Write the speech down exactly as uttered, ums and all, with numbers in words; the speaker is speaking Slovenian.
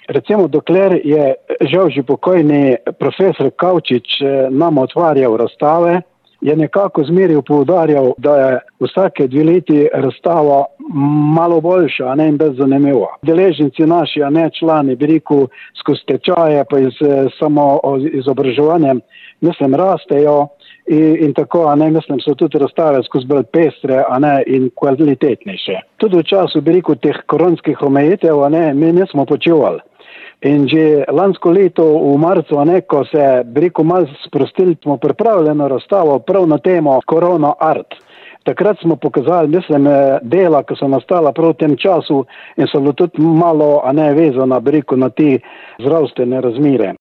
Recimo, dokler je žal že pokojni profesor Kavčič nam otvarjal razstave, je nekako zmeril poudarjal, da je vsake dve leti razstava malo boljša, a ne, in bolj zanimiva. Deležnici naši, a ne, člani, bi rekel, skozi tečaje pa iz samo izobraževanjem, mislim, rastejo in, in tako, a ne, mislim, so tudi razstave skozi bolj pestre, a ne, in kvalitetnejše. Tudi v času, bi rekel, teh koronskih omejitev, a ne, mi nismo počivali. In že lansko leto v marcu, a ne, ko se, bi rekel, malo sprostili, smo pripravljeno razstavo prav na temo Corona Art. Takrat smo pokazali, mislim, dela, ki so nastala prav v tem času in so bilo tudi malo, a ne, vezana, bi rekel, na te zdravstvene razmere.